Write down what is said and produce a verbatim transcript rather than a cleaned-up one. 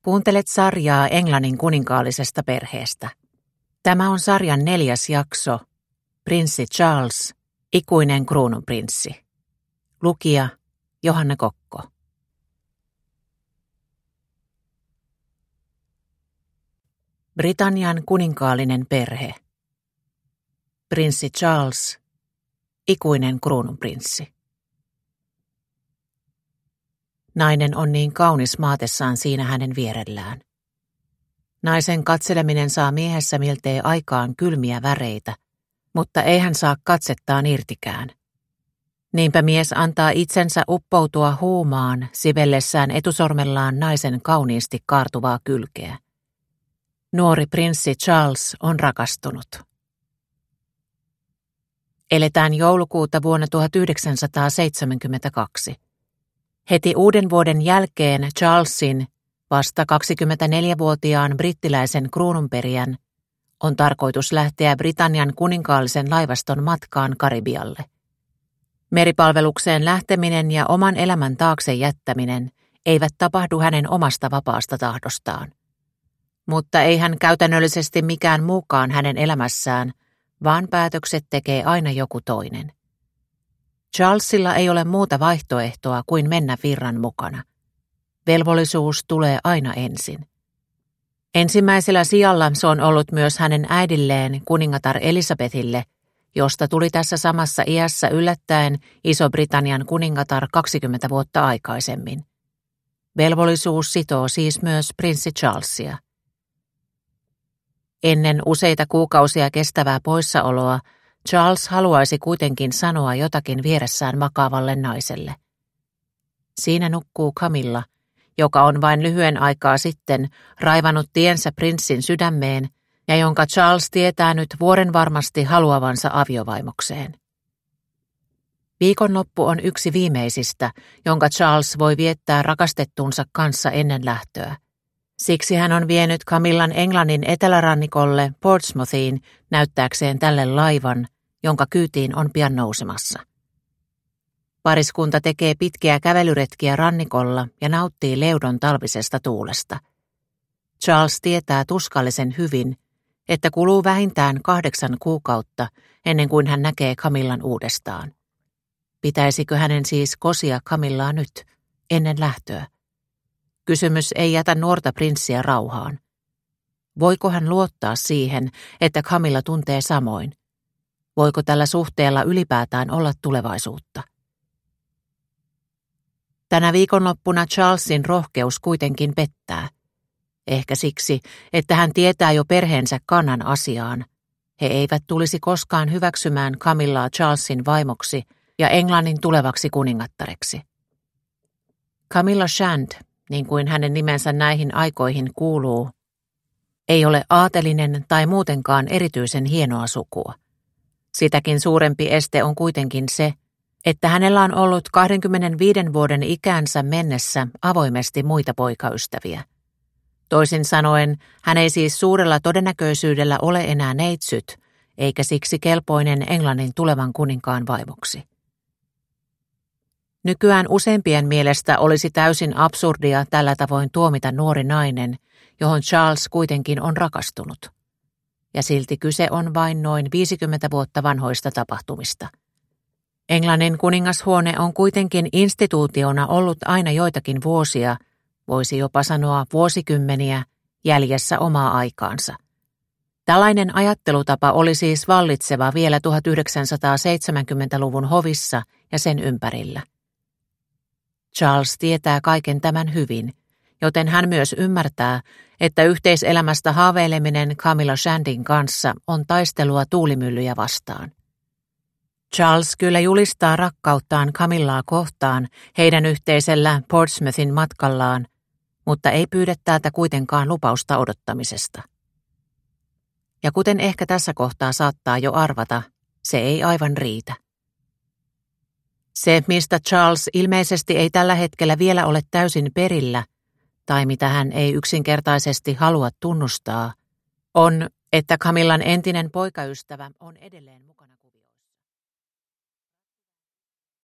Kuuntelet sarjaa Englannin kuninkaallisesta perheestä. Tämä on sarjan neljäs jakso, Prinssi Charles, ikuinen kruununprinssi. Lukija Johanna Kokko. Britannian kuninkaallinen perhe. Prinssi Charles, ikuinen kruununprinssi. Nainen on niin kaunis maatessaan siinä hänen vierellään. Naisen katseleminen saa miehessä miltei aikaan kylmiä väreitä, mutta ei hän saa katsettaan irtikään. Niinpä mies antaa itsensä uppoutua huumaan sivellessään etusormellaan naisen kauniisti kaartuvaa kylkeä. Nuori prinssi Charles on rakastunut. Eletään joulukuuta vuonna tuhatyhdeksänsataaseitsemänkymmentäkaksi. Heti uuden vuoden jälkeen Charlesin, vasta kaksikymmentäneljävuotiaan brittiläisen kruununperijän, on tarkoitus lähteä Britannian kuninkaallisen laivaston matkaan Karibialle. Meripalvelukseen lähteminen ja oman elämän taakse jättäminen eivät tapahdu hänen omasta vapaasta tahdostaan. Mutta ei hän käytännöllisesti mikään muukaan hänen elämässään, vaan päätökset tekee aina joku toinen. Charlesilla ei ole muuta vaihtoehtoa kuin mennä virran mukana. Velvollisuus tulee aina ensin. Ensimmäisellä sijalla se on ollut myös hänen äidilleen kuningatar Elisabethille, josta tuli tässä samassa iässä yllättäen Iso-Britannian kuningatar kaksikymmentä vuotta aikaisemmin. Velvollisuus sitoo siis myös prinssi Charlesia. Ennen useita kuukausia kestävää poissaoloa Charles haluaisi kuitenkin sanoa jotakin vieressään makaavalle naiselle. Siinä nukkuu Camilla, joka on vain lyhyen aikaa sitten raivannut tiensä prinssin sydämeen ja jonka Charles tietää nyt vuoren varmasti haluavansa aviovaimokseen. Viikonloppu on yksi viimeisistä, jonka Charles voi viettää rakastettunsa kanssa ennen lähtöä. Siksi hän on vienyt Camillan Englannin etelärannikolle Portsmouthiin näyttääkseen tälle laivan, jonka kyytiin on pian nousemassa. Pariskunta tekee pitkiä kävelyretkiä rannikolla ja nauttii leudon talvisesta tuulesta. Charles tietää tuskallisen hyvin, että kuluu vähintään kahdeksan kuukautta ennen kuin hän näkee Camillan uudestaan. Pitäisikö hänen siis kosia Camillaa nyt, ennen lähtöä? Kysymys ei jätä nuorta prinssiä rauhaan. Voiko hän luottaa siihen, että Camilla tuntee samoin? Voiko tällä suhteella ylipäätään olla tulevaisuutta? Tänä viikonloppuna Charlesin rohkeus kuitenkin pettää. Ehkä siksi, että hän tietää jo perheensä kannan asiaan. He eivät tulisi koskaan hyväksymään Camillaa Charlesin vaimoksi ja Englannin tulevaksi kuningattareksi. Camilla Shand, niin kuin hänen nimensä näihin aikoihin kuuluu, ei ole aatelinen tai muutenkaan erityisen hienoa sukua. Sitäkin suurempi este on kuitenkin se, että hänellä on ollut kaksikymmentäviiden vuoden ikäänsä mennessä avoimesti muita poikaystäviä. Toisin sanoen, hän ei siis suurella todennäköisyydellä ole enää neitsyt, eikä siksi kelpoinen Englannin tulevan kuninkaan vaimoksi. Nykyään useimpien mielestä olisi täysin absurdia tällä tavoin tuomita nuori nainen, johon Charles kuitenkin on rakastunut. Ja silti kyse on vain noin viisikymmentä vuotta vanhoista tapahtumista. Englannin kuningashuone on kuitenkin instituutiona ollut aina joitakin vuosia, voisi jopa sanoa vuosikymmeniä, jäljessä omaa aikaansa. Tällainen ajattelutapa oli siis vallitseva vielä tuhatyhdeksänsataaseitsemänkymmentäluvun hovissa ja sen ympärillä. Charles tietää kaiken tämän hyvin, joten hän myös ymmärtää, että yhteiselämästä haaveileminen Camilla Shandin kanssa on taistelua tuulimyllyjä vastaan. Charles kyllä julistaa rakkauttaan Camillaa kohtaan heidän yhteisellä Portsmouthin matkallaan, mutta ei pyydä täältä kuitenkaan lupausta odottamisesta. Ja kuten ehkä tässä kohtaa saattaa jo arvata, se ei aivan riitä. Se, mistä Charles ilmeisesti ei tällä hetkellä vielä ole täysin perillä, tai mitä hän ei yksinkertaisesti halua tunnustaa, on, että Camillan entinen poikaystävä on edelleen mukana kuvioissa.